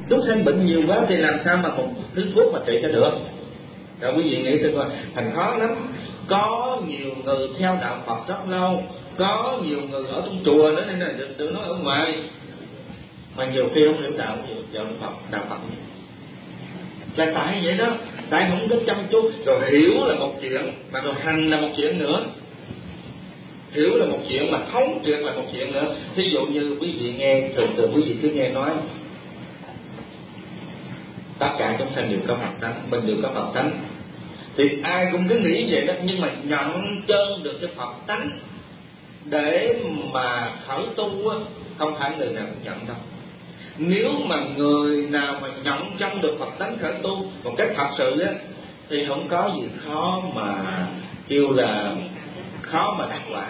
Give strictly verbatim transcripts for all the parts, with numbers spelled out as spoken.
Chúng sanh bệnh nhiều quá thì làm sao mà một thứ thuốc mà trị cho được? Rồi quý vị nghĩ tôi coi, thành khó lắm. Có nhiều người theo đạo Phật rất lâu, có nhiều người ở trong chùa nữa nên là tự nói ở ngoài, mà nhiều khi không hiểu đạo đạo Phật, đạo Phật. Là tại vậy đó, tại không có chăm chú. Rồi hiểu là một chuyện, mà rồi hành là một chuyện nữa. Hiểu là một chuyện mà thấu triệt là một chuyện nữa. Thí dụ như quý vị nghe, thường thường quý vị cứ nghe nói tất cả chúng sanh đều có Phật tánh, mình đều có Phật tánh, thì ai cũng cứ nghĩ vậy đó. Nhưng mà nhận chân được cái Phật tánh để mà khởi tu á, không phải người nào cũng nhận đâu. Nếu mà người nào mà nhận chân được Phật tánh khởi tu một cách thật sự á, thì không có gì khó mà kêu là khó mà đạt quả.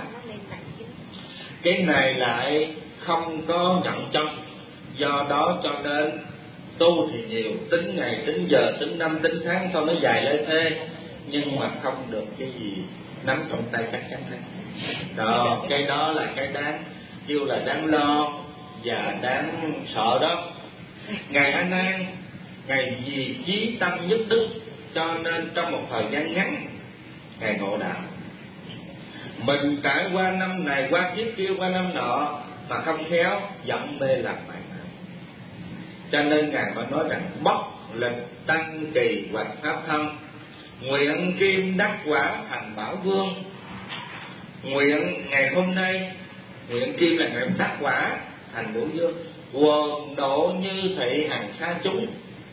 Cái này lại không có nhận chân, do đó cho nên tu thì nhiều, tính ngày, tính giờ, tính năm, tính tháng thôi nó dài lê thê, nhưng mà không được cái gì nắm trong tay chắc chắn hết. Đó, cái đó là cái đáng kêu là đáng lo và đáng sợ đó. Ngài A Nan, ngài vì chí tâm nhất đức, cho nên trong một thời gian ngắn ngài ngộ đạo. Mình trải qua năm này, qua kiếp kia, qua năm nọ mà không khéo giận mê làm mãi. Cho nên ngài mới nói rằng bất lịch tăng kỳ hoặc pháp thân, nguyện kim đắc quả thành bảo vương. Nguyện ngày hôm nay, nguyện kim là ngày đắc quả thành bảo vương, quần độ như thị hằng sa chúng.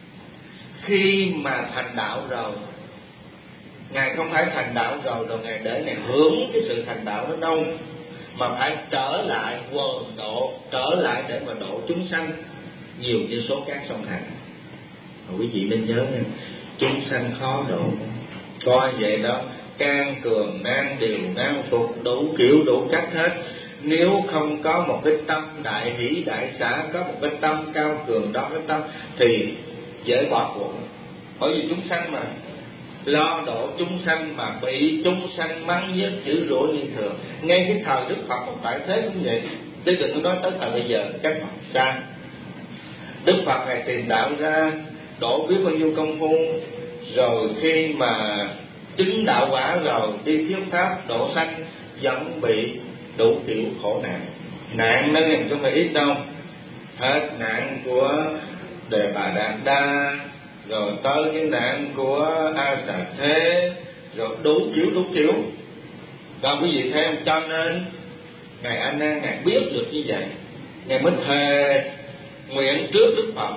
Khi mà thành đạo rồi, ngài không phải thành đạo rồi rồi ngài để ngài hưởng cái sự thành đạo đó đâu, mà phải trở lại quần độ, trở lại để mà độ chúng sanh nhiều như số cát sông Hằng. Quý vị nên nhớ nha, chúng sanh khó độ, coi vậy đó, can cường nan điều nan phục, đủ kiểu đủ cách hết. Nếu không có một cái tâm đại hỷ đại xả, có một cái tâm cao cường đó, cái tâm thì dễ bỏ cuộc. Bởi vì chúng sanh mà lo độ chúng sanh mà bị chúng sanh mắng nhiếc chửi rủa như thường. Ngay cái thời Đức Phật một tại thế cũng vậy, chứ đừng có nói tới thời bây giờ cách mặt xa. Đức Phật ngài tìm đạo ra, đổ biết bao nhiêu công phu, rồi khi mà chứng đạo quả rồi đi thuyết pháp độ sanh vẫn bị đủ kiểu khổ nạn. Nạn nó không phải ít đâu, hết nạn của Đề Bà Đạt Đa, rồi tới cái nạn của A Xà Thế, rồi đủ kiểu đủ kiểu. Còn quý vị thấy không? Cho nên ngài A Nan ngài biết được như vậy, ngài mới thề nguyện trước Đức Phật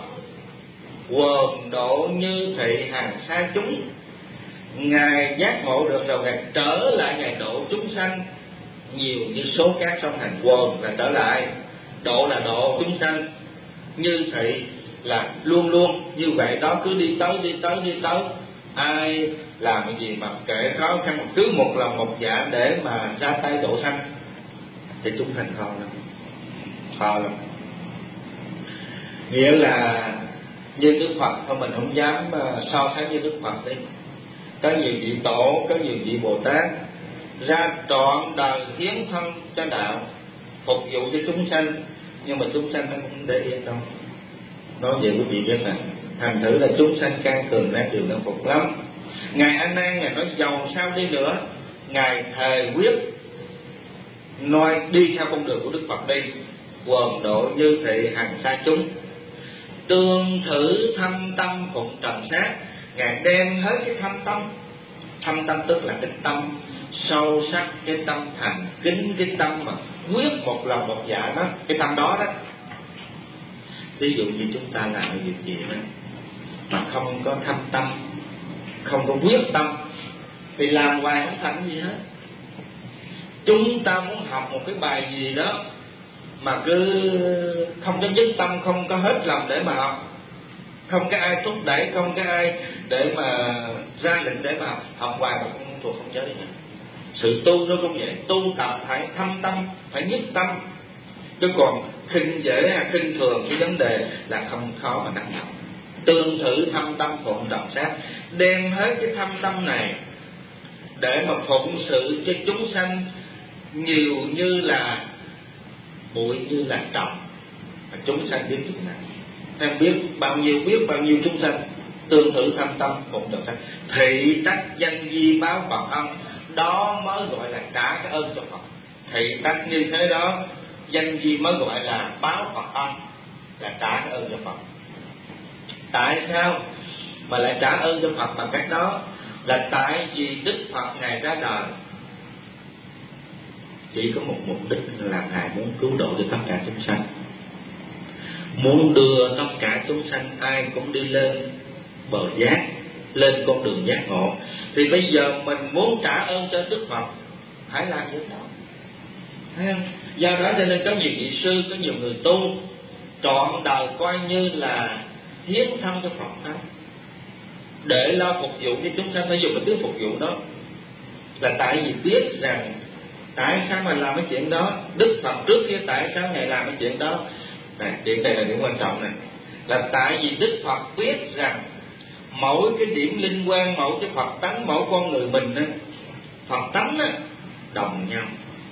quần độ như thị hàng sa chúng. Ngài giác ngộ được rồi ngài trở lại ngài độ chúng sanh nhiều như số cát sông Hằng. Quần là trở lại, độ là độ chúng sanh, như thị là luôn luôn như vậy đó, cứ đi tới đi tới đi tới. Ai làm cái gì mà kệ khó khăn cứ một lòng một dạ để mà ra tay độ sanh thì chúng sanh khó lắm, khó lắm. Nghĩa là như Đức Phật thôi, mình không dám so sánh với Đức Phật đi. Có nhiều vị tổ, có nhiều vị Bồ Tát ra trọn đời hiến thân cho đạo, phục vụ cho chúng sanh, nhưng mà chúng sanh nó cũng để yên đâu. Nói vậy quý vị biết nè, thành thử là chúng sanh can cường nan điều nan phục lắm. Ngài A Nan ngài nói giàu sao đi nữa, ngài thề quyết nói đi theo con đường của Đức Phật đi, quần độ như thị hằng sa chúng. Tương thử thâm tâm phụng trần sát, ngài đem hết cái thâm tâm. Thâm tâm tức là cái tâm sâu sắc, cái tâm thành kính, cái tâm mà quyết một lòng một dạ đó, cái tâm đó đó. Ví dụ như chúng ta làm cái việc gì đó mà không có thâm tâm, không có quyết tâm thì làm hoài không thành gì hết. Chúng ta muốn học một cái bài gì đó mà cứ không có dứt tâm, không có hết lòng để mà học, không có ai thúc đẩy, không có ai để mà ra lệnh để mà học, học hoài mà không thuộc không giới nữa. Sự tu nó cũng vậy, tu tập phải thâm tâm, phải nhất tâm. Chứ còn khinh dễ hay khinh thường cái vấn đề là không khó mà đắc nhập. Tương thử thâm tâm phụng trần sát, đem hết cái thâm tâm này để mà phụng sự cho chúng sanh nhiều như là bụi, như là trồng, mà chúng sanh biết chuyện này. em biết bao nhiêu biết bao nhiêu chúng sanh tương tự thâm tâm phụng trần sanh, thị tắc danh di báo Phật ân, đó mới gọi là trả cái ơn cho Phật. Thị tắc như thế đó, danh di mới gọi là báo Phật ân, là trả cái ơn cho Phật. Tại sao mà lại trả ơn cho Phật bằng cách đó? Là tại vì Đức Phật Ngài ra đời chỉ có một mục đích là Ngài muốn cứu độ cho tất cả chúng sanh, muốn đưa tất cả chúng sanh ai cũng đi lên bờ giác, lên con đường giác ngộ. Thì bây giờ mình muốn trả ơn cho Đức Phật, hãy làm việc đó, thấy không? Do đó cho nên có nhiều vị sư, có nhiều người tu trọn đời coi như là hiến thân cho Phật đó, để lo phục vụ cho chúng sanh. Phải dùng cái tiếng phục vụ đó là tại vì biết rằng tại sao mà làm cái chuyện đó. Đức Phật trước kia tại sao Ngài làm cái chuyện đó? Này, chuyện này là điểm quan trọng này. Là tại vì Đức Phật biết rằng mỗi cái điểm linh quan, mỗi cái Phật tánh, mỗi con người mình á, Phật tánh á, đồng nhau.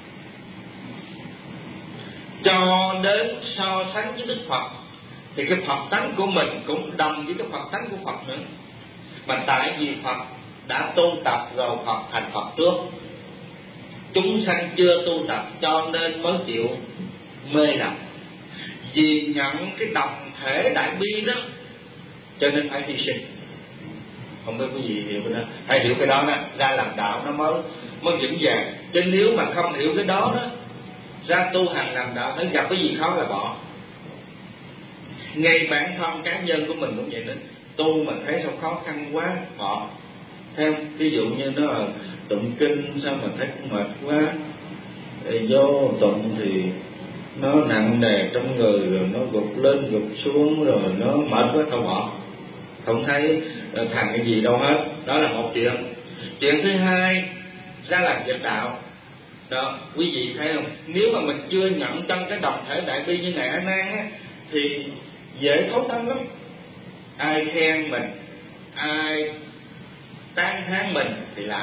Cho đến so sánh với Đức Phật thì cái Phật tánh của mình cũng đồng với cái Phật tánh của Phật nữa. Mà tại vì Phật đã tu tập rồi, Phật thành Phật trước, chúng sanh chưa tu tập cho nên mới chịu mê lầm. Vì nhận cái đồng thể đại bi đó cho nên phải hy sinh. Không biết cái gì hiểu cái đó, phải hiểu cái đó đó, ra làm đạo nó mới mới vững vàng. Chứ nếu mà không hiểu cái đó đó, ra tu hành làm đạo thấy gặp cái gì khó là bỏ. Ngay bản thân cá nhân của mình cũng vậy đó, tu mà thấy sao khó khăn quá bỏ. Theo ví dụ như nó là tụng kinh sao mà thấy cũng mệt quá, để vô tụng thì nó nặng nề trong người, rồi nó gục lên gục xuống, rồi nó mệt quá thôi bỏ, không thấy thành cái gì đâu hết. Đó là một chuyện. Chuyện thứ hai, ra làm việc đạo đó, quý vị thấy không? Nếu mà mình chưa nhận trong cái đồng thể đại bi như Ngài A Nan á, thì dễ thấu tâm lắm. Ai khen mình, ai tán thán mình thì làm.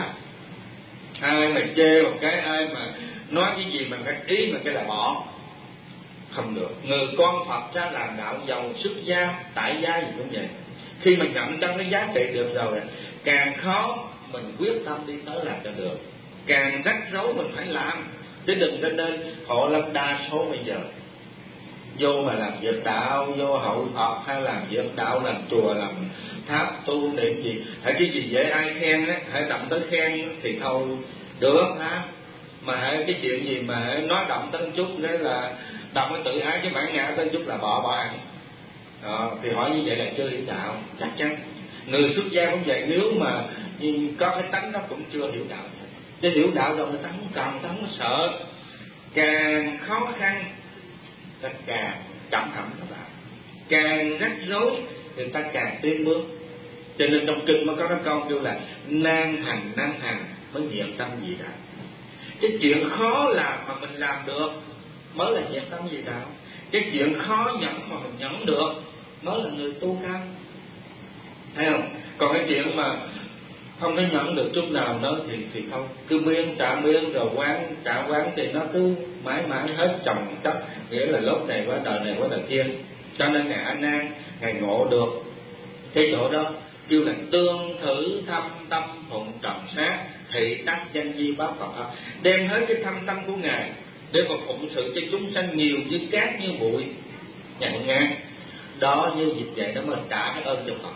Ai mà chê một cái, ai mà nói cái gì mà cái ý mà cái là bỏ, không được. Người con Phật ra làm đạo, giàu xuất gia tại gia gì cũng vậy, khi mà nhận trong cái giá trị được rồi, càng khó mình quyết tâm đi tới làm cho được, càng rắc rối mình phải làm. Chứ đừng có nên họ lâm đa số bây giờ vô mà làm việc đạo, vô hậu Phật hay làm việc đạo, làm chùa, làm tháp tu niệm gì, hãy cái gì dễ ai khen á, hãy động tới khen thì thôi được ha. Mà hãy cái chuyện gì mà hãy nói động tới một chút đấy là động cái tự ái, cái bản ngã tới một chút là bỏ bỏ ăn. Đó, thì hỏi như vậy là chưa hiểu đạo chắc chắn. Người xuất gia cũng vậy, nếu mà có cái tánh đó cũng chưa hiểu đạo. Chứ hiểu đạo rồi người ta không cần, người ta không sợ. Càng khó khăn ta càng cẩn thận các bạn, càng rắc rối người ta càng tiến bước. Cho nên trong kinh mới có cái câu kêu là nan hành nan hành mới nhiệt tâm gì đạo. Cái chuyện khó làm mà mình làm được mới là nhiệt tâm gì đạo. Cái chuyện khó nhận mà mình nhận được mới là người tu cao, thấy không? Còn cái chuyện mà không có nhận được chút nào đó thì thì không, cứ miên trả miên rồi quán trả quán thì nó cứ mãi mãi hết chồng chất, nghĩa là lúc này qua đời này qua đời kia. Cho nên Ngài A Nan Ngài ngộ được cái chỗ đó, kêu là tương thử thâm tâm phụng trần sát, thị đắc danh di báo Phật, đem hết cái thâm tâm của Ngài để mà phụng sự cho chúng sanh nhiều như cát như bụi nhàn nhạt. Đó như dịch vậy đó mới trả cái ơn cho Phật.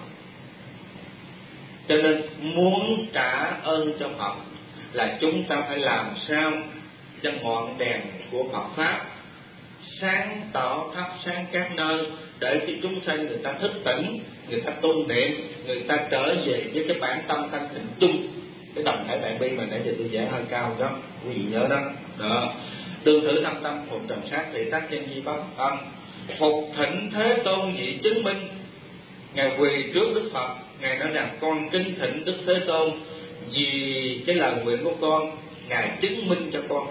Cho nên muốn trả ơn cho Phật là chúng ta phải làm sao cho ngọn đèn của Phật Pháp sáng tỏ thắp sáng các nơi, để cho chúng sanh người ta thức tỉnh, người ta tu niệm, người ta trở về với cái bản tâm thanh tịnh chung, cái đồng thể đại bi mà nãy giờ tôi giảng hơi cao đó, quý vị nhớ đó. Đó, tương thử thâm tâm phục trần sát thì tác danh di báo âm, phục thỉnh Thế Tôn vị chứng minh. Ngài quỳ trước Đức Phật, Ngài nói rằng con kính thỉnh Đức Thế Tôn vì cái lời nguyện của con, Ngài chứng minh cho con.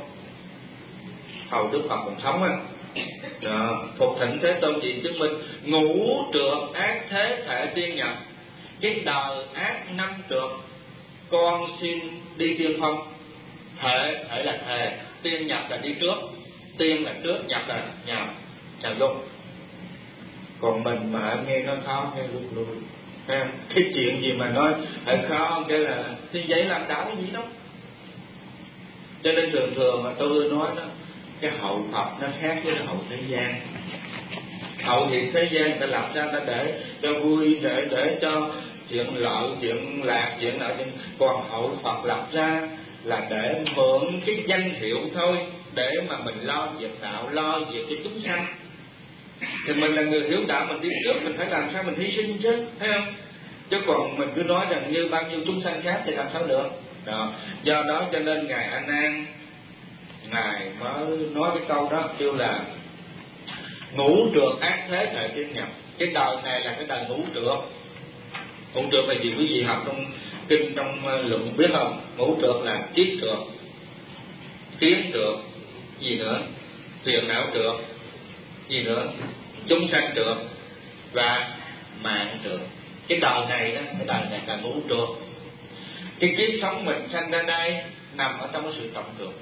Hầu Đức Phật còn sống á. Đó, phục thỉnh Thế Tôn vị chứng minh. Ngũ trượt ác thế thể tiên nhập, cái đời ác năm trượt con xin đi tiên phong. Thể thể là thề, tiên nhập là đi trước, tiên là trước, nhập là nhào nhào vô. Còn mình mà nghe nó khó nghe luôn luôn, thấy không? Cái chuyện gì mà nói hơi khó cái là thì vậy làm đảo gì đâu. Cho nên thường thường mà tôi nói đó, cái hậu Phật nó khác với hậu thế gian. Hậu thì thế gian ta làm sao ta để cho vui, để để cho chuyện lợi, chuyện lạc, chuyện nọ. Còn hậu Phật lập ra là để mượn cái danh hiệu thôi, để mà mình lo việc đạo, lo việc cho chúng sanh. Thì mình là người hiểu đạo, mình đi trước, mình phải làm sao mình hy sinh chứ, thấy không? Chứ còn mình cứ nói rằng như bao nhiêu chúng sanh khác thì làm sao được. Đó. Do đó cho nên Ngài A Nan, Ngài mới nói cái câu đó, kêu là ngũ trượt ác thế thể tiên nhập. Cái đời này là cái đời ngũ trượt. Ngũ trượt là gì quý vị học trong kinh, trong luận biết không? Ngũ trượt là kiết trượt, kiến trượt, gì nữa, phiền não trượt, gì nữa, chúng sanh trượt và mạng trượt. Cái đời này đó, cái đời này là ngũ trượt. Cái kiếp sống mình sanh ra đây nằm ở trong cái sự trọng trượt.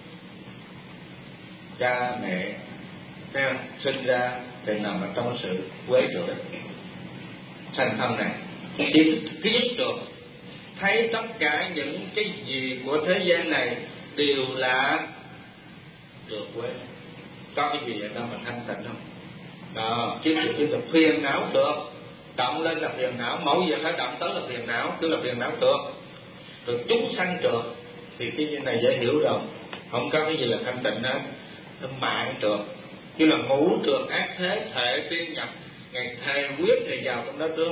Cha mẹ thấy không? Sinh ra thì nằm ở trong cái sự quế trượt, sanh thân này. Thì cái nhất trượt, thấy tất cả những cái gì của thế gian này đều là trượt quế. Có cái gì ở đâu mà thanh tịnh không? Đó, kiếp trượt kiếp trượt, phiền não trượt, động lên là phiền não, mỗi việc phải động tới là phiền não, tức là phiền não trượt. Rồi chúng sanh trượt, thì cái này dễ hiểu rồi, không có cái gì là thanh tịnh hết. Mạng trượt, như là ngũ trượt ác thế thể tiên nhập. Ngày thề quyết thì vào trong đó trước.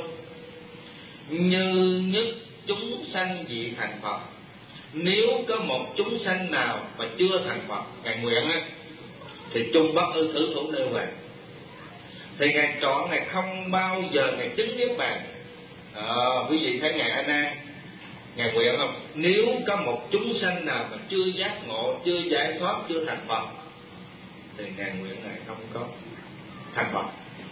Như nhất chúng sanh dị thành Phật. Nếu có một chúng sanh nào mà chưa thành Phật, Ngài nguyện á, thì chung bất ư thử thủ nêu về. Thì Ngài chọn, Ngài không bao giờ Ngài chứng niết bàn. À, quý vị thấy Ngài A Nan, Ngài nguyện không? Nếu có một chúng sanh nào mà chưa giác ngộ, chưa giải thoát, chưa thành Phật, thì Ngài nguyện Ngài không có thành Phật.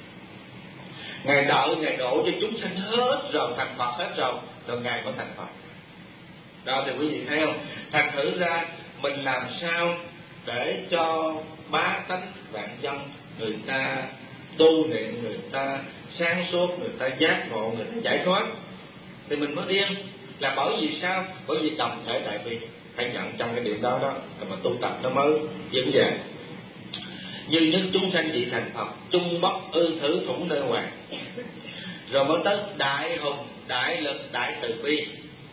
Ngài đợi, Ngài đổ cho chúng sanh hết rồi, thành Phật hết rồi, rồi Ngài mới thành Phật. Đó thì quý vị thấy không? Thành thử ra mình làm sao để cho bá tánh vạn dân, người ta tu niệm, người ta sáng suốt, người ta giác ngộ, người ta giải thoát, thì mình mới yên. Là bởi vì sao? Bởi vì đồng thể đại bi, phải nhận trong cái điểm đó đó, rồi mà tu tập nó mới vững vàng. Như nhất chúng sanh dị thành Phật, chung bất ư thử thủ nơi hoàng. Rồi mới tới đại hùng, đại lực, đại từ bi.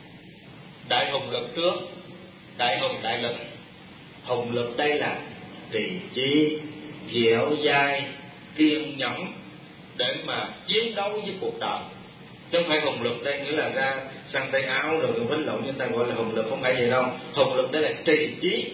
Đại hùng lực trước, đại hùng đại lực. Hùng lực đây là trì trí, dẻo dai, kiên nhẫn để mà chiến đấu với cuộc đời. Chứ không phải hùng lực đây nghĩa là ra săn tay áo rồi quýnh lộn, người ta gọi là hùng lực, không phải vậy đâu. Hùng lực đây là trì trí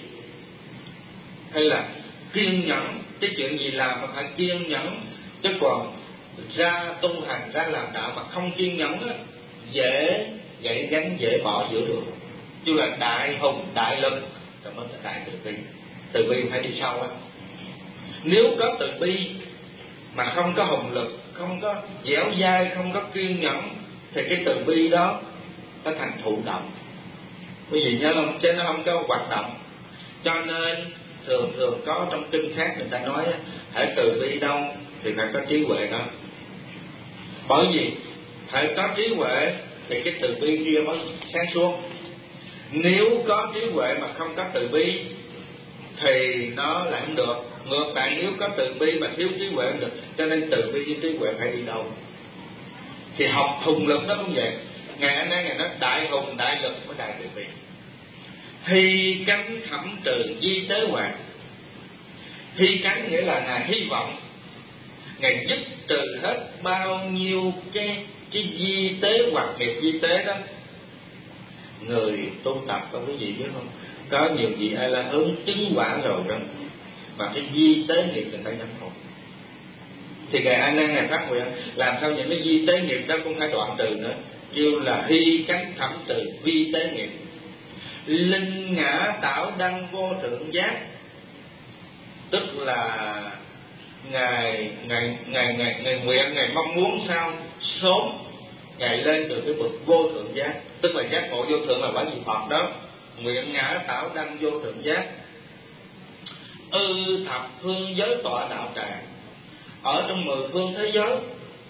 hay là kiên nhẫn. Cái chuyện gì làm mà phải kiên nhẫn, chứ còn ra tu hành, ra làm đạo mà không kiên nhẫn á, dễ gãy gánh, dễ bỏ giữa đường. Chứ là đại hùng đại lực rồi mới là đại từ bi. Từ bi phải đi sau á. Nếu có từ bi mà không có hùng lực, không có dẻo dai, không có kiên nhẫn, thì cái từ bi đó nó thành thụ động. Quý vị nhớ không? Chứ nó không có hoạt động. Cho nên thường thường có trong kinh khác người ta nói hãy từ bi đâu thì phải có trí huệ đó. Bởi vì phải có trí huệ thì cái từ bi kia mới sáng suốt. Nếu có trí huệ mà không có từ bi thì nó lại không được. Ngược lại, nếu có từ bi mà thiếu trí huệ không được. Cho nên từ bi với trí huệ phải đi đâu? Thì học hùng lực nó cũng vậy. Ngài A Nan Ngài nói đại hùng đại lực với đại từ bi. Hy cánh thẩm trừ di tế hoạt. Hy cánh nghĩa là Ngài hy vọng Ngài dứt trừ hết bao nhiêu cái cái di tế hoặc nghiệp di tế đó. Người tu tập có quý vị biết không? Có nhiều vị ai là hướng chứng quả rồi đó, mà cái di tế nghiệp người ta nhập không. Thì Ngài A Nan Ngài phát nguyện làm sao những cái di tế nghiệp đó cũng phải đoạn trừ nữa. Kêu là hy cánh thẩm trừ vi tế nghiệp. Linh ngã tạo đăng vô thượng giác. Tức là Ngài Ngài Ngài Ngài Ngài nguyện, Ngài mong muốn sao sớm Ngài lên được cái bậc vô thượng giác. Tức là giác ngộ vô thượng là quả vị Phật đó. Nguyện ngã tạo đăng vô thượng giác. Ư thập phương giới tọa đạo tràng. Ở trong mười phương thế giới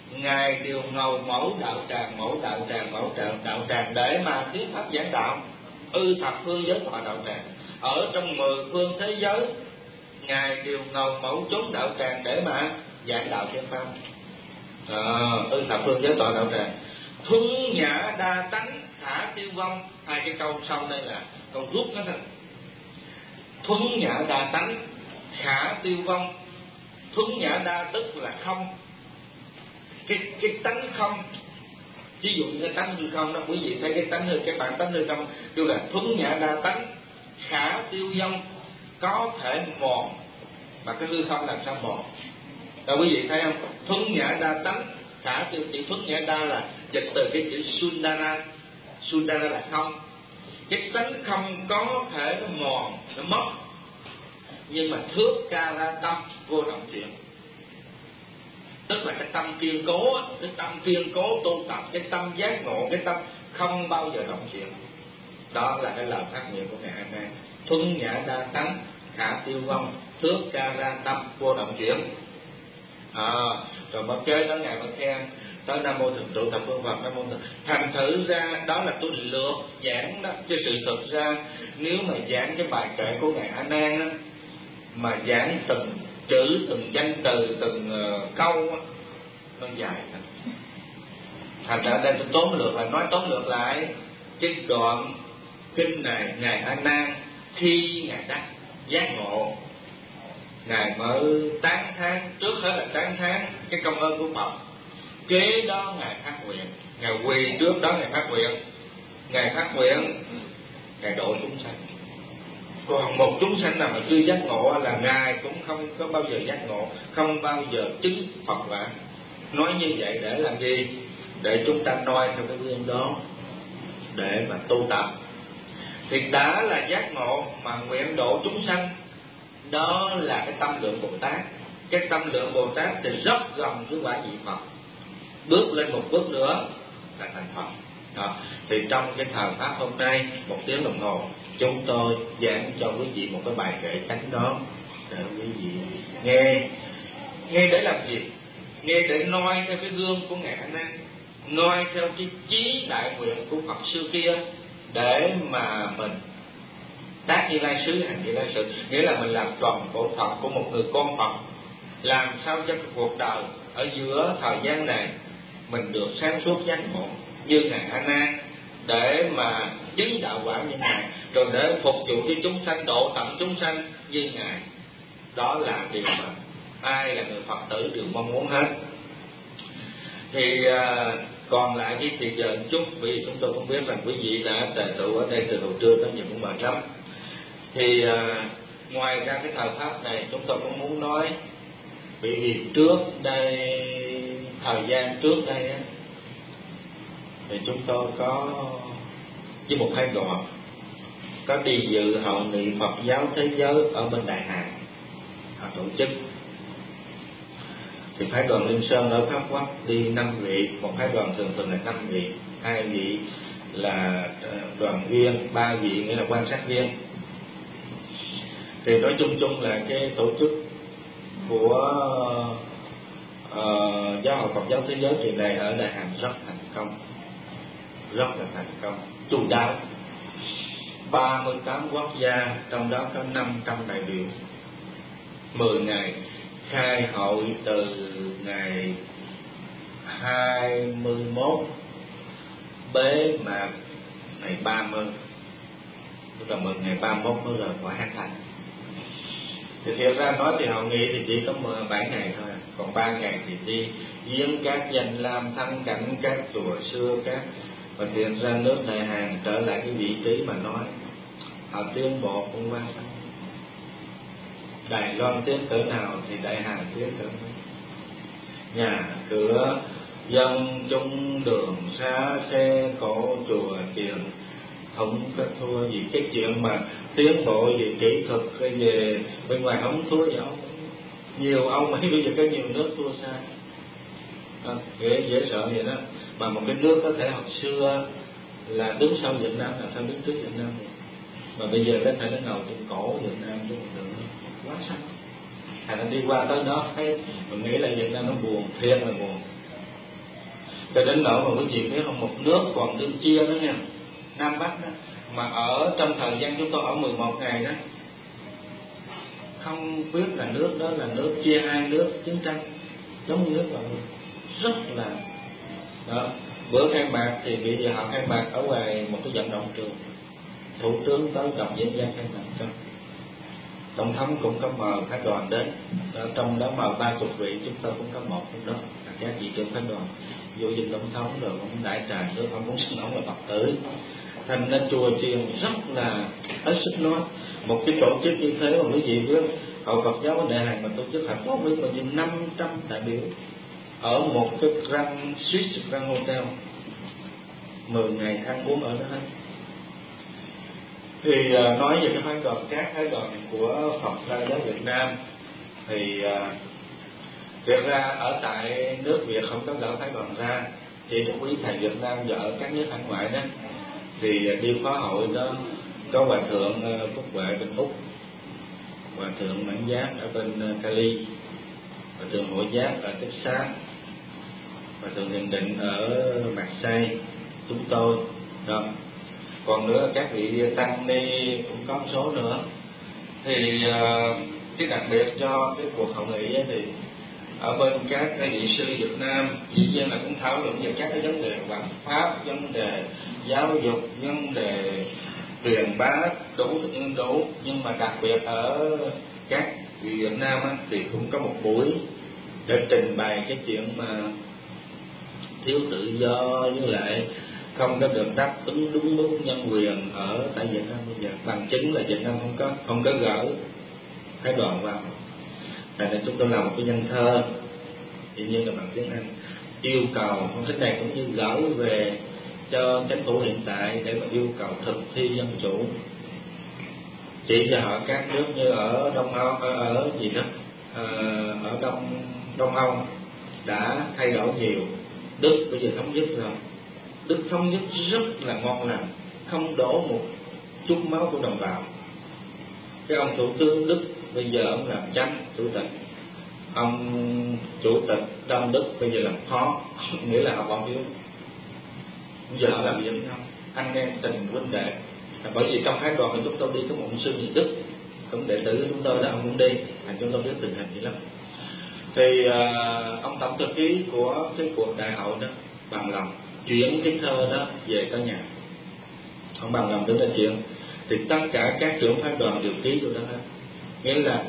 Ngài đều ngầu mẫu đạo tràng, mẫu đạo tràng, mẫu đạo, đạo tràng để mà thuyết pháp giảng đạo. Ư thập phương giới thọ đạo tràng. Ở trong mười phương thế giới, Ngài đều ngầu mẫu chốn đạo tràng để mà giảng đạo thiên pháp. À, ư thập phương giới thọ đạo tràng. Thuấn nhã đa tánh khả tiêu vong. Hai cái câu sau đây là câu rút đó thôi. Thuấn nhã đa tánh khả tiêu vong. Thuấn nhã đa tức là không. Cái, cái tánh không, ví dụ như cái tánh hư không đó, quý vị thấy cái tánh hư, cái bản tánh hư không kêu là thuấn nhã đa tánh khả tiêu vong, có thể mòn. Mà cái hư không làm sao mòn? Rồi quý vị thấy không? Thuấn nhã đa tánh khả tiêu, chữ thuấn nhã đa là dịch từ cái chữ sundara. Sundara là không. Cái tánh không có thể nó mòn, nó mất. Nhưng mà thước ca ra tâm vô động chuyển. Tức là cái tâm kiên cố, cái tâm kiên cố tu tập, cái tâm giác ngộ, cái tâm không bao giờ động chuyển. Đó là cái lời phát nguyện của Ngài A Nan. Thuấn nhã đa tánh khả tiêu vong, thước ca ra tâm vô động chuyển. À, rồi bắt kế đó Ngài mới khen tới Nam Mô Thượng Trụ Thập Phương Phật, Nam Mô Thượng. Thành thử ra đó là tôi lược giảng đó, chứ sự thực ra nếu mà giảng cái bài kệ của Ngài A Nan đó, mà giảng từng chữ, từng danh từ, từng uh, câu đó, nó dài lắm. Thành ra đây tôi tóm lược lại, nói tóm lược lại cái đoạn kinh này, Ngài A Nan khi Ngài đắc giác ngộ, Ngài mới tán thán, trước hết là tán thán cái công ơn của Phật. Kế đó Ngài phát nguyện, Ngài quỳ trước đó Ngài phát nguyện. Ngài phát nguyện Ngài độ chúng sanh. Còn một chúng sanh nào mà chưa giác ngộ là Ngài cũng không có bao giờ giác ngộ, không bao giờ chứng Phật quả. Nói như vậy để làm gì? Để chúng ta noi theo cái gương đó, để mà tu tập. Thì đã là giác ngộ mà nguyện độ chúng sanh, đó là cái tâm lượng Bồ Tát. Cái tâm lượng Bồ Tát thì rất gần với quả vị Phật. Bước lên một bước nữa là thành Phật. Đó. Thì trong cái thời pháp hôm nay, một tiếng đồng hồ, chúng tôi giảng cho quý vị một cái bài kệ thánh đó để quý vị nghe. Nghe để làm gì? Nghe để noi theo cái gương của Ngài A Nan, noi theo cái chí đại nguyện của Phật xưa kia, để mà mình tác Như Lai xứ, hành Như Lai sự. Nghĩa là mình làm tròn bổn phận của một người con Phật, làm sao cho cuộc đời ở giữa thời gian này mình được sáng suốt giác ngộ như Ngài A Nan, để mà chứng đạo quả như Ngài, rồi để phục vụ cho chúng sanh, độ tận chúng sanh như Ngài. Đó là điều mà ai là người Phật tử đều mong muốn hết. Thì à, còn lại cái thì giờ chút, vì chúng tôi cũng biết rằng quý vị đã tề tụ ở đây từ hồi trưa tới giờ cũng mệt lắm. Thì à, ngoài ra cái thời pháp này chúng tôi cũng muốn nói, bởi vì trước đây, thời gian trước đây á, thì chúng tôi có với một hai đoàn có đi dự hội nghị Phật giáo thế giới ở bên Đại Hàn, họ tổ chức. Thì phái đoàn Liên Sơn ở Pháp Quốc đi năm vị, một phái đoàn thường thường là năm vị, hai vị là đoàn viên, ba vị nghĩa là quan sát viên. Thì nói chung chung là cái tổ chức của uh, giáo hội Phật giáo thế giới kỳ này ở Đại Hàn rất thành công, rất là thành công, chu đáo. ba mươi tám quốc gia, trong đó có năm trăm đại biểu, mười ngày khai hội từ ngày hai mươi mốt bế mạc ngày ba mươi, tức là mười ngày ba mươi mốt mới rời khỏi Hán Thành. Thì thiệt ra nói thì hội nghị thì chỉ có bảy ngày thôi, còn ba ngày thì đi viếng các danh lam thắng cảnh, các chùa xưa, các và thiệt ra nước Đại Hàn trở lại cái vị trí mà nói họ tiến bộ cũng quan trọng. Đài Loan tiến cỡ nào thì Đại Hàn tiến cỡ đó. Nhà cửa dân chúng đường xá xe cộ chùa chiền không có thua gì. Cái chuyện mà tiến bộ về kỹ thuật về bên ngoài không thua gì ông. Nhiều ông ấy bây giờ có nhiều nước thua xa, à, dễ, dễ sợ vậy đó. Mà một cái nước có thể hồi xưa là đứng sau Việt Nam là sao đứng trước Việt Nam vậy? Mà bây giờ có thể nó ngồi trên cổ Việt Nam chứ không được, quá sắc. Thành ra đi qua tới đó thấy mình nghĩ là Việt Nam nó buồn, thiệt là buồn. cho đến nỗi mà quý vị biết không, một nước còn đương chia đó nha, Nam Bắc đó, mà ở trong thời gian chúng tôi ở mười một ngày đó, không biết là nước đó là nước chia hai nước chiến tranh, giống nước là rất là đó. Bữa khai mạc thì bị giờ họ khai mạc ở ngoài một cái vận động trường, thủ tướng tới đọc diễn văn khai mạc cho, tổng thống cũng có mời phái đoàn đến, ở trong đó mời ba chục vị, chúng tôi cũng có một trong đó là các vị trưởng phái đoàn vô dinh tổng thống, rồi cũng đại trà nước, ông cũng xin ông là Phật tử. Thành nên chùa chiền rất là hết sức nói, một cái tổ chức như thế mà quý vị biết Hội Phật giáo ở Đại Hàn mà tổ chức hạnh phúc với bao nhiêu năm trăm đại biểu ở một cái Grand Swiss Grand Hotel, mười ngày ăn uống ở đó hết. Thì uh, nói về cái phái đoàn, các phái đoàn của Phật Giáo giáo Việt Nam thì uh, thực ra ở tại nước Việt không có gỡ phái đoàn ra, chỉ có quý thầy Việt Nam và ở các nước hải ngoại đó thì uh, đi khóa hội đó có hòa thượng uh, Phúc Huệ bên Úc, hòa thượng Mãn Giác ở bên uh, Cali, hòa thượng Hội Giác ở Texas, hòa thượng Thiền Định ở Marseille, chúng tôi đó. Còn nữa các vị tăng ni cũng có một số nữa. Thì uh, cái đặc biệt cho cái cuộc hội nghị thì ở bên các cái vị sư Việt Nam dĩ nhiên là cũng thảo luận về các cái vấn đề hoàn pháp, vấn đề giáo dục, vấn đề truyền bá đủ đủ, nhưng mà đặc biệt ở các vị Việt Nam á, thì cũng có một buổi để trình bày cái chuyện mà thiếu tự do với lại không có được đáp ứng đúng mức nhân quyền ở tại Việt Nam bây giờ. Bằng chứng là Việt Nam không có không có gỡ phái đoàn vào. Tại nên chúng tôi làm một cái văn thơ, tự nhiên là bằng tiếng Anh, yêu cầu không thích này cũng như gỡ về cho chính phủ hiện tại để mà yêu cầu thực thi dân chủ, chỉ cho họ các nước như ở Đông Âu, ở, ở gì đó à, ở Đông Đông Âu đã thay đổi nhiều. Đức bây giờ thống nhất rồi, Đức thống nhất rất là ngon lành, không đổ một chút máu của đồng bào. Cái ông thủ tướng Đức bây giờ ông làm chánh chủ tịch, ông chủ tịch Đông Đức bây giờ làm phó, nghĩa là họ bỏ phiếu. Bây giờ họ làm gì không? Anh em tình huynh đệ. Bởi vì trong phái đoàn thì chúng tôi đi có một sư người Đức, cũng đệ tử của chúng tôi đó, ông cũng đi, thành chúng tôi biết tình hình vậy lắm. Thì uh, ông tổng thư ký của cái cuộc đại hội đó bằng lòng chuyển cái thơ đó về tới nhà, ông bằng lòng đến nói chuyện, thì tất cả các trưởng phái đoàn đều ký vô đó hết. Nghĩa là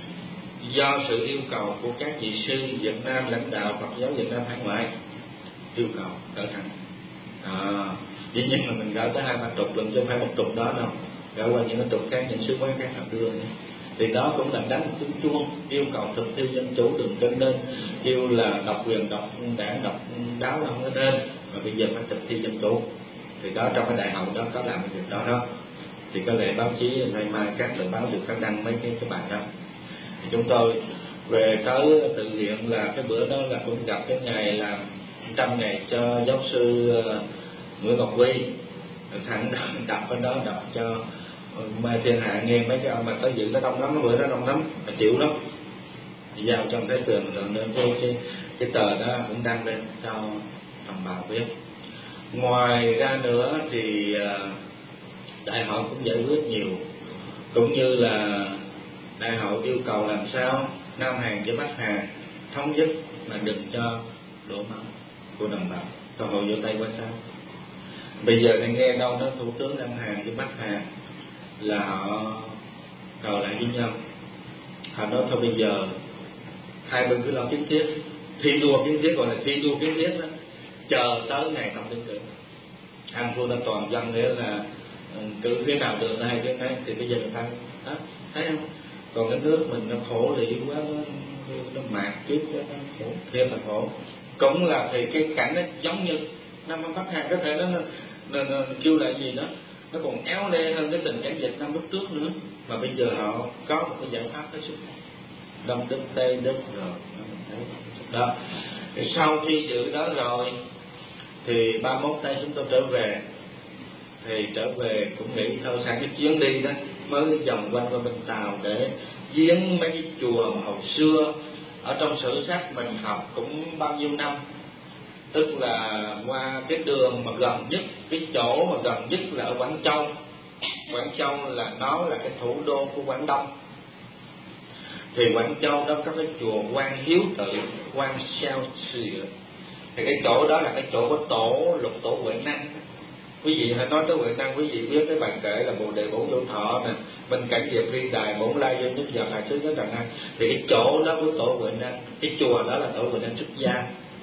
do sự yêu cầu của các vị sư Việt Nam, lãnh đạo Phật giáo Việt Nam hải ngoại yêu cầu trở thành à, dĩ nhiên là mình gửi tới hai ba trục lần chứ không phải một trục đó đâu, gửi qua những cái trục khác, những sứ quán khác họ đưa nữa. Thì đó cũng là đánh một tiếng chuông yêu cầu thực thi dân chủ, đừng cho nên kêu là độc quyền, độc đảng, độc đáo là không có nên, mà bây giờ phải thực thi dân chủ. Thì đó trong cái đại hội đó có làm cái việc đó đó. Thì có lẽ báo chí nay mai các tờ báo được phát đăng mấy cái cái bài đó. Thì chúng tôi về tới tự viện là cái bữa đó là cũng gặp cái ngày là trăm ngày cho giáo sư Nguyễn Ngọc Huy, thẳng đọc ở đó, đọc cho Mai Thiên Hạ nghe mấy cái ông mà tới dự nó đông lắm, bữa đó đông lắm, mà chịu lắm, giao trong cái tường rồi nên cái, cái cái tờ đó cũng đăng lên cho đồng bào biết. Ngoài ra nữa thì đại hội cũng giải quyết nhiều, cũng như là đại hội yêu cầu làm sao Nam Hàn với Bắc Hàn thống nhất mà đừng cho đổ máu của đồng bào, cơ hội vô tay quá sao. Bây giờ đang nghe đâu đó thủ tướng Nam Hàn với Bắc Hàn là họ cầu lại với nhau, họ nói thôi bây giờ hai bên cứ lo kiến thiết, thi đua kiến thiết, gọi là thi đua kiến thiết đó, chờ tới ngày tổng tuyển cử, ăn thua đã toàn dân, nghĩa là cử cái nào được hay cái này thì bây giờ người ta đó, thấy không? Còn cái nước mình nó khổ lị quá, nó, nó mạt kiếp quá, nó khổ, thiệt là khổ. Cũng là thì cái cảnh nó giống như Nam Bắc Hàn, có thể nó, nó, nó, nó kêu là gì đó, nó còn éo le hơn cái tình cảnh Việt Nam lúc trước nữa, mà bây giờ họ có một cái giải pháp hết sức, Đông Đức, Tây Đức rồi đó. Thì sau khi dự đó rồi thì ba mươi mốt tây chúng tôi trở về, thì trở về cũng nghĩ thôi sang cái chuyến đi đó mới vòng quanh qua bên Tàu để viếng mấy cái chùa mà hồi xưa ở trong sử sách mình học cũng bao nhiêu năm, tức là qua cái đường mà gần nhất, cái chỗ mà gần nhất là ở Quảng Châu. Quảng Châu là nó là cái thủ đô của Quảng Đông. Thì Quảng Châu đó có cái chùa Quan Hiếu Tự, Quan Sao Sì. Thì cái chỗ đó là cái chỗ của tổ Lục Tổ Huệ Năng. Quý vị hãy nói tới Huệ Năng, quý vị biết cái bài kệ là Bồ Đề Bổn Vô Thọ nè, Minh Cảnh Diệp Ri Đài, Bổn Lai Dân Nhất Giờ Hải Sứ Nhất Đàn Năng. Thì cái chỗ đó của tổ Huệ Năng, cái chùa đó là tổ Huệ Năng xuất gia.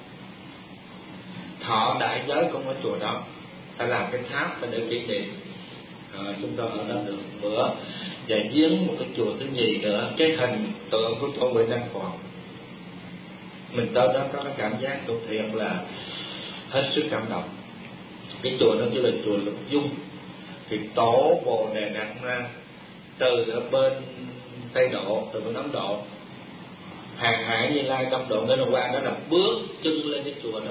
Thọ đại giới cũng ở chùa đó. Ta làm cái tháp để kỷ niệm. À, chúng ta ở đó được bữa. Và viếng một cái chùa thứ nhì nữa, cái hình tượng của tổ Huệ Năng còn. Mình tới đó có cái cảm giác tôi thiệt là hết sức cảm động. Cái chùa đó chỉ là chùa Lục Dung. Thì tổ Bồ Đề Đạt Ma từ ở bên Tây Độ, từ bên Ấn Độ, Hàng Hải, Như Lai, Tâm Độ nên qua đó là bước chân lên cái chùa đó.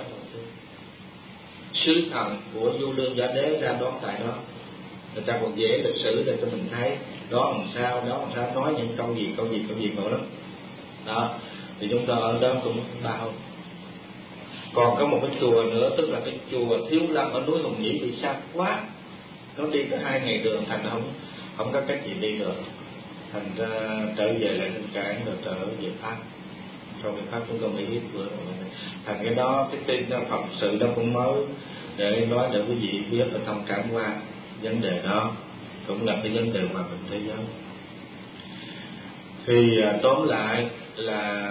Sứ thần của Du Lương Giả Đế ra đón tại đó. Người ta còn dễ lịch sử để cho mình thấy đó làm sao, đó làm sao, nói những câu gì, câu gì, câu gì nữa lắm. Đó, thì chúng ta ở đó cũng bao. Còn có một cái chùa nữa, tức là cái chùa Thiếu Lâm ở núi Hùng Nhĩ bị xa quá, nó đi có hai ngày đường, thành không không có cách gì đi được, thành ra trở về lại Ninh Cảng rồi trở về Pháp. Sau về Pháp chúng tôi mới biết vừa rồi. Thành cái đó cái tin đó, Phật sự đó cũng mới để nói để quý vị biết và thông cảm qua vấn đề đó, cũng là cái vấn đề hòa bình thế giới. Thì à, tóm lại là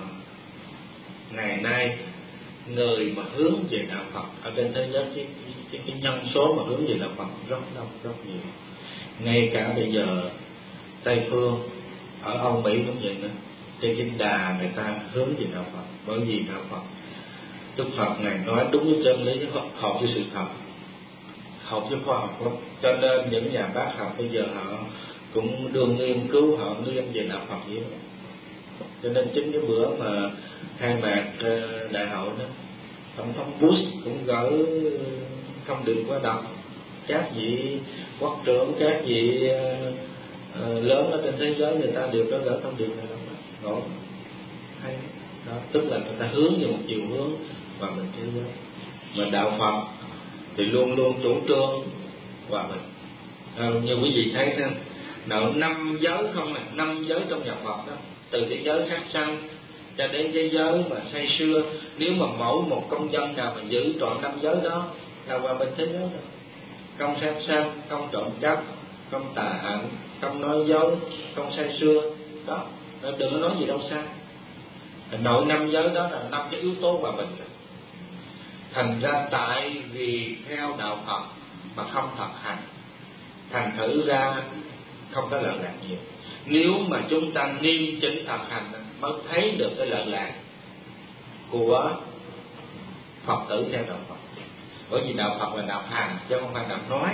ngày nay người mà hướng về đạo Phật ở trên thế giới, cái, cái, cái nhân số mà hướng về đạo Phật rất đông, rất nhiều. Ngay cả bây giờ Tây phương ở Âu Mỹ cũng vậy nữa, trên cái đà người ta hướng về đạo Phật, bởi vì đạo Phật Đức Phật ngài nói đúng với chân lý, hợp với sự thật, hợp với khoa học lắm. Cho nên những nhà bác học bây giờ họ cũng đương nghiên cứu, họ nghiên về đạo Phật nhiều. Cho nên chính cái bữa mà khai mạc đại hội đó, tổng thống Bush cũng gửi thông điệp qua đọc các vị quốc trưởng, các vị uh, lớn ở trên thế giới, người ta đều có gửi thông điệp này đó. Hay đó, tức là người ta hướng về một chiều hướng hòa bình thế giới. Mà đạo Phật thì luôn luôn chủ trương hòa bình. À, như quý vị thấy đó, đạo năm giới không là năm giới trong nhà Phật đó, từ cái giới sát sanh cho đến cái giới mà say sưa. Nếu mà mỗi một công dân nào mà giữ trọn năm giới đó là hòa bình thế giới rồi. Không sát sanh, không trộm cắp, không tà hạnh, không nói dối, không say sưa đó, đừng có nói gì đâu sai. Nội năm giới đó là năm cái yếu tố hòa bình. Thành ra tại vì theo đạo Phật mà không thực hành, thành thử ra không có lợi lạc nhiều. Nếu mà chúng ta nghiêm chỉnh thực hành mới thấy được cái lợi lạc của Phật tử theo đạo Phật. Bởi vì đạo Phật là đạo hành chứ không phải đạo nói.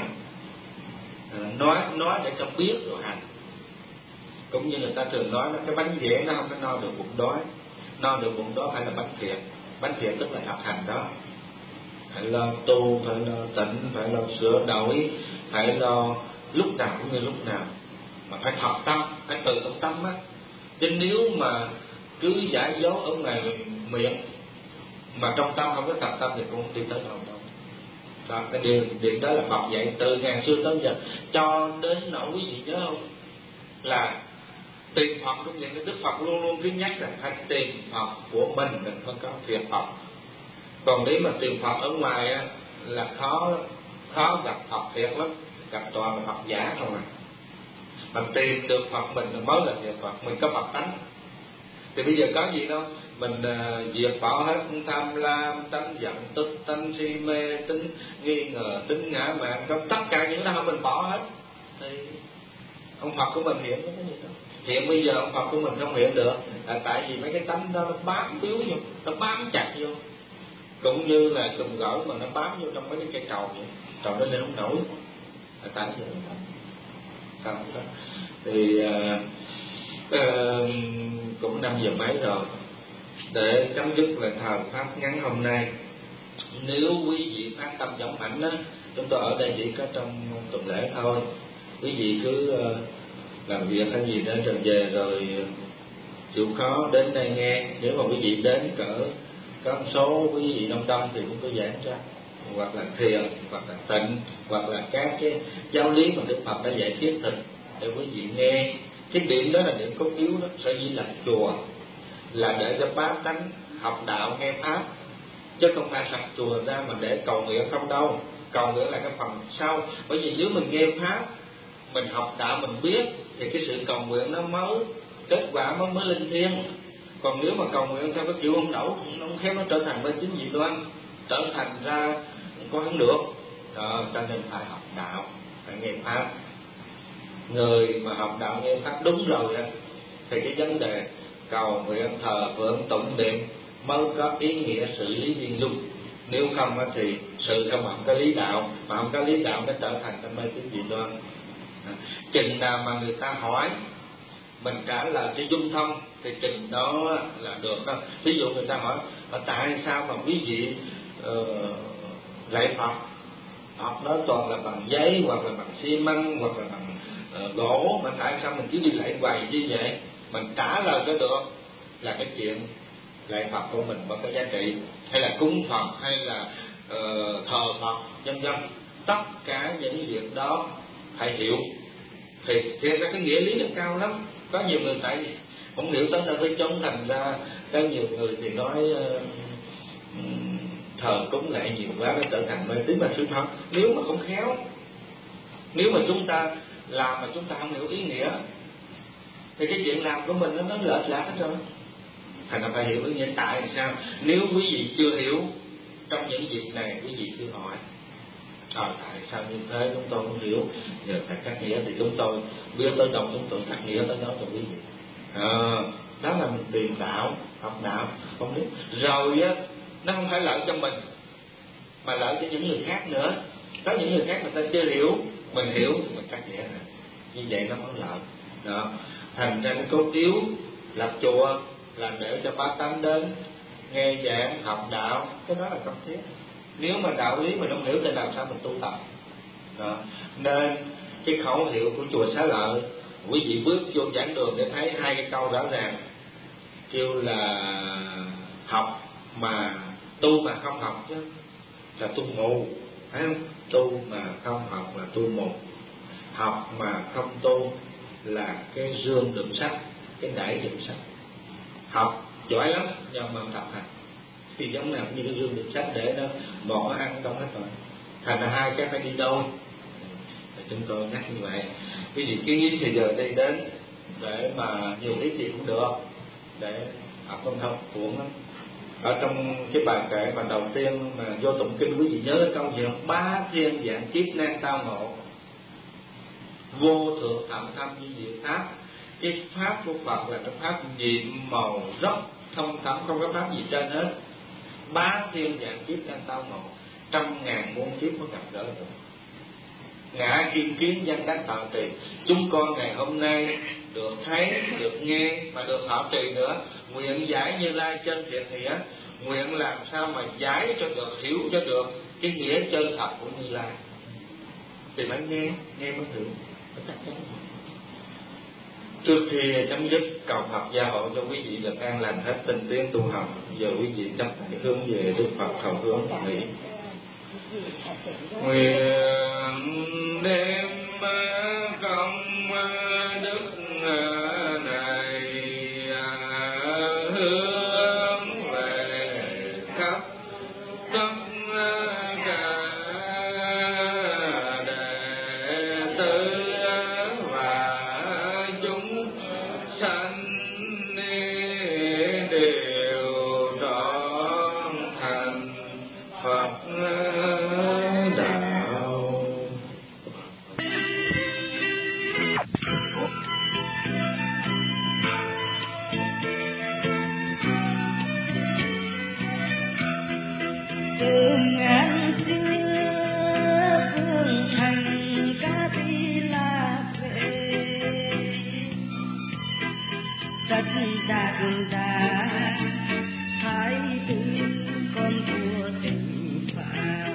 Nói nói để cho biết rồi hành. Cũng như người ta thường nói cái bánh dẻ nó không có no được bụng đói, no được bụng đói phải là bánh thiện. Bánh thiện tức là thực hành đó. Phải lo tu, phải lo tịnh, phải lo sửa đổi, phải lo lúc nào cũng như lúc nào, mà phải thật tâm, phải từ trong tâm á. Chứ nếu mà cứ giả dối ở ngoài miệng mà trong tâm không có thật tâm thì cũng không đi tới đâu đâu. Đó, cái điều, điều đó là Phật dạy từ ngàn xưa tới giờ, cho đến nỗi quý vị nhớ không, là tìm Phật cũng vậy. Đức Phật luôn luôn cứ nhắc là phải tìm Phật của mình, đừng có có thiệt Phật. Còn nếu mà tìm Phật ở ngoài á, là khó khó gặp Phật thiệt lắm, gặp toàn là Phật giả không à. Mà tìm được Phật mình mới là thiệt Phật, mình có Phật tánh. Thì bây giờ có gì đâu, mình uh, diệt bỏ hết tham lam, tánh giận, tức, tánh si mê, tính nghi ngờ, tính ngã mạn, trong tất cả những đó mình bỏ hết, thì ông Phật của mình hiện có cái gì đâu. Hiện bây giờ ông Phật của mình không hiện được là tại vì mấy cái tánh đó nó bám víu vô, nó bám chặt vô, cũng như là cùm gỗ mà nó bám vô trong mấy cái cây cầu vậy, cầu nó lên không nổi, là tại vì không đó. Thì uh, uh, cũng năm giờ mấy rồi, để chấm dứt lời thờ pháp ngắn hôm nay. Nếu quý vị phát tâm giống ảnh á, chúng tôi ở đây chỉ có trong tuần lễ thôi. Quý vị cứ uh, làm việc hay gì đó rồi về rồi chịu khó đến đây nghe. Nếu mà quý vị đến cỡ Có một số quý vị đông đông thì cũng có giảng ra, hoặc là thiền, hoặc là tịnh, hoặc là các cái giáo lý mà Đức Phật đã dạy thiết thực để quý vị nghe. Cái điểm đó là điểm cốt yếu đó. Sở dĩ là chùa là để cho bá tánh học đạo nghe pháp, chứ không phải sập chùa ra mà để cầu nguyện không đâu. Cầu nguyện là cái phần sau, bởi vì nếu mình nghe pháp, mình học đạo, mình biết thì cái sự cầu nguyện nó mới kết quả mới mới linh thiêng. Còn nếu mà cầu nguyện theo cái kiểu ông đẩu, nó không khéo nó trở thành mê tín dị đoan, trở thành ra có không được. Đó, cho nên phải học đạo, phải nghe pháp. Người mà học đạo nghe pháp đúng rồi đó, thì cái vấn đề cầu nguyện thờ phượng tụng niệm mới có ý nghĩa xử lý viên dung. Nếu không thì sự không học cái lý đạo, mà không có lý đạo nó trở thành cái mê tín dị đoan. Chừng nào mà người ta hỏi mình trả lời cho dung thông thì chừng đó là được đó. Ví dụ người ta hỏi tại sao mà quý vị uh, lạy Phật, Phật nói toàn là bằng giấy, hoặc là bằng xi măng, hoặc là bằng uh, gỗ, mà tại sao mình cứ đi lạy hoài như vậy? Mình trả lời cho được là cái chuyện lạy Phật của mình có cái giá trị, hay là cúng Phật, hay là uh, thờ Phật, vân vân. Tất cả những việc đó phải hiểu, thì thiệt ra cái nghĩa lý nó cao lắm. Có nhiều người tại vì không hiểu tới ta tới chốn, thành ra có nhiều người thì nói uh, thờ cúng lại nhiều quá nó trở thành mê tín, mà sự thật nếu mà không khéo, nếu mà chúng ta làm mà chúng ta không hiểu ý nghĩa thì cái chuyện làm của mình nó nó lệch lạc hết rồi. Thành ra phải hiểu ý nghĩa. Tại sao? Nếu quý vị chưa hiểu trong những việc này, quý vị cứ hỏi à, tại sao như thế chúng tôi không hiểu, nhờ thầy cắt nghĩa thì chúng tôi biết tới đâu chúng tôi cắt nghĩa tới đó cho quý vị. À, đó là mình tìm đạo, học đạo không biết rồi á, nó không phải lợi cho mình mà lợi cho những người khác nữa. Có những người khác người ta chưa hiểu, mình hiểu mình cắt nghĩa này, như vậy nó mới lợi đó. Thành ra cái cốt yếu lập chùa là để cho bá tánh đến nghe giảng học đạo, cái đó là cần thiết. Nếu mà đạo lý mình không hiểu thì làm sao mình tu tập đó. Nên cái khẩu hiệu của chùa Xá Lợi, quý vị bước vô giảng đường để thấy hai cái câu rõ ràng, kêu là học mà tu mà không học chứ là tu mù, thấy không? Tu mà không học là tu mù, học mà không tu là cái rương đựng sách, cái đẩy đựng sách. Học giỏi lắm nhưng mà không tập hành thì giống nào như cái rương đựng sách để nó bọt nó ăn trong hết rồi. Thành ra hai cái phải đi đôi. Chúng tôi nhắc như vậy. Cái gì kiến thì giờ đi đến để mà nhiều ít gì cũng được, để học công thông cuộn lắm. Ở trong cái bài kệ mà đầu tiên mà vô tụng kinh, quý vị nhớ cái câu gì không? Bá thiên dạng kiếp nan tao ngộ, vô thượng thậm thâm như diệu pháp. Cái pháp của Phật là cái pháp nhiệm màu rất thông thấm, không có pháp gì trên hết. Bá thiên dạng kiếp nan tao ngộ, trăm ngàn muôn kiếp mới gặp gỡ được. Ngã kim kiến văn đắc thọ trì, chúng con ngày hôm nay được thấy, được nghe và được thọ trì nữa. Nguyện giải Như Lai chân thiện nghĩa, nguyện làm sao mà giải cho được, hiểu cho được cái nghĩa chân thật của Như Lai. Thì phải nghe, nghe mới hiểu. Trước khi chấm dứt, cầu Phật gia hộ cho quý vị được an lành hết tinh tiến tu học. Giờ quý vị chấp tay hướng về Đức Phật thầu hướng nghĩ. Nguyện đêm công đức này hướng về khắp tất cả đệ tử và chúng sanh đều trọn thành Phật đạo. từ ngàn xưa phương thành ca đi là về, tất cả cường đã thái tử con vua tình phàm.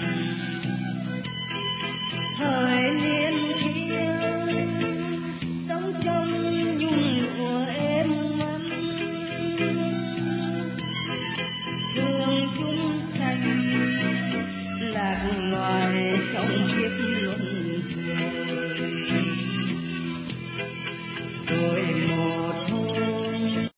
Thời niên thiếu sống trong nhung lụa êm ấm, loài sông